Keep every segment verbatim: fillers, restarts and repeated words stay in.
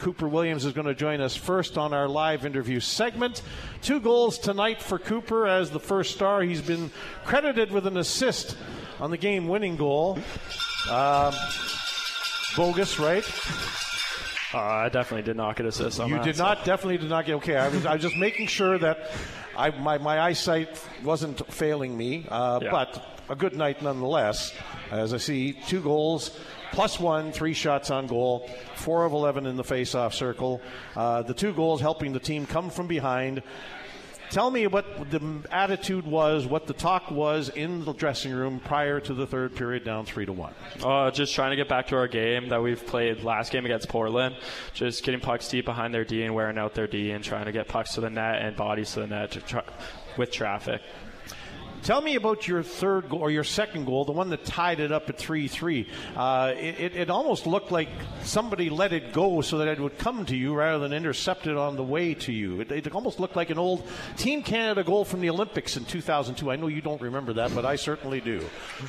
Cooper Williams is going to join us first on our live interview segment. Two goals tonight for Cooper as the first star. He's been credited with an assist on the game-winning goal. Um, bogus, right? Uh, I definitely did not get assist on you that. You did so. not, definitely did not get, okay. I was, I was just making sure that I, my, my eyesight wasn't failing me, uh, yeah. but a good night nonetheless. As I see two goals, plus one, three shots on goal, four of eleven in the face-off circle. Uh, the two goals helping the team come from behind. Tell me what the attitude was, what the talk was in the dressing room prior to the third period down three to one. Uh, just trying to get back to our game that we've played last game against Portland. Just getting pucks deep behind their D and wearing out their D and trying to get pucks to the net and bodies to the net to try, with traffic. Tell me about your third goal, or your second goal, the one that tied it up at three three. Uh, it, it, it almost looked like somebody let it go so that it would come to you rather than intercept it on the way to you. It, it almost looked like an old Team Canada goal from the Olympics in two thousand two. I know you don't remember that, but I certainly do.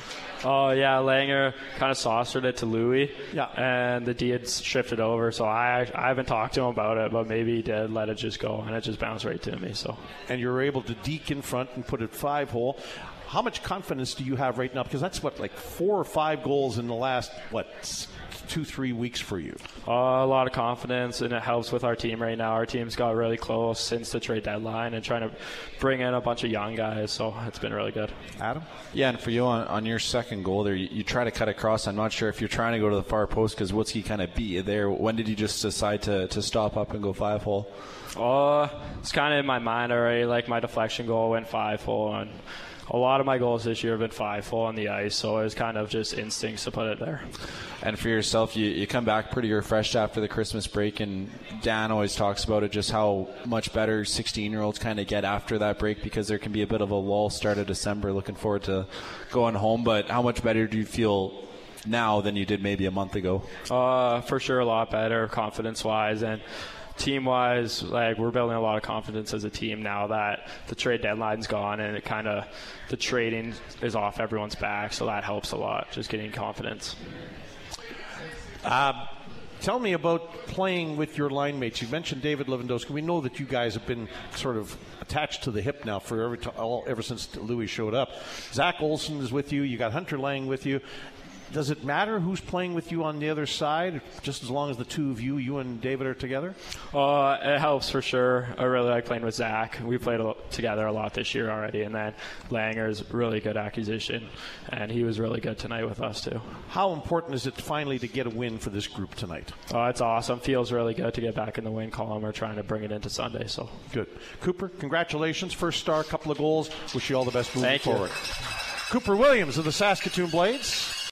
Oh, uh, yeah, Langer kind of saucered it to Louis, yeah. and the D had shifted over, so I I haven't talked to him about it, but maybe he did let it just go, and it just bounced right to me. So. And you were able to deke in front and put it five-hole. How much confidence do you have right now? Because that's, what, like four or five goals in the last, what, two, three weeks for you? Uh, a lot of confidence, and it helps with our team right now. Our team's got really close since the trade deadline and trying to bring in a bunch of young guys, so it's been really good. Adam? Yeah, and for you on, on your second goal there, you, you try to cut across. I'm not sure if you're trying to go to the far post because Woodsky kind of beat you there. When did you just decide to, to stop up and go five-hole? Uh, it's kind of in my mind already. Like, my deflection goal went five-hole, and a lot of my goals this year have been five-hole on the ice, so it was kind of just instincts to put it there. And for yourself, you, you come back pretty refreshed after the Christmas break, and Dan always talks about it, just how much better sixteen-year-olds kind of get after that break because there can be a bit of a lull start of December. Looking forward to going home, but how much better do you feel now than you did maybe a month ago? Uh, for sure, a lot better, confidence-wise, and team-wise, like, we're building a lot of confidence as a team now that the trade deadline's gone and it kind of the trading is off everyone's back, so that helps a lot, just getting confidence. Uh, tell me about playing with your line mates. You mentioned David Lewandowski. We know that you guys have been sort of attached to the hip now for every t- all, ever since Louis showed up. Zach Olsen is with you. You got Hunter Lang with you. Does it matter who's playing with you on the other side, just as long as the two of you, you and David, are together? Uh, it helps for sure. I really like playing with Zach. We played a lot, together a lot this year already, and then Langer's really good acquisition, and he was really good tonight with us too. How important is it finally to get a win for this group tonight? Oh, it's awesome. Feels really good to get back in the win column. We're trying to bring it into Sunday. So good. Cooper, congratulations. First star, couple of goals. Wish you all the best moving Thank forward. You. Cooper Williams of the Saskatoon Blades.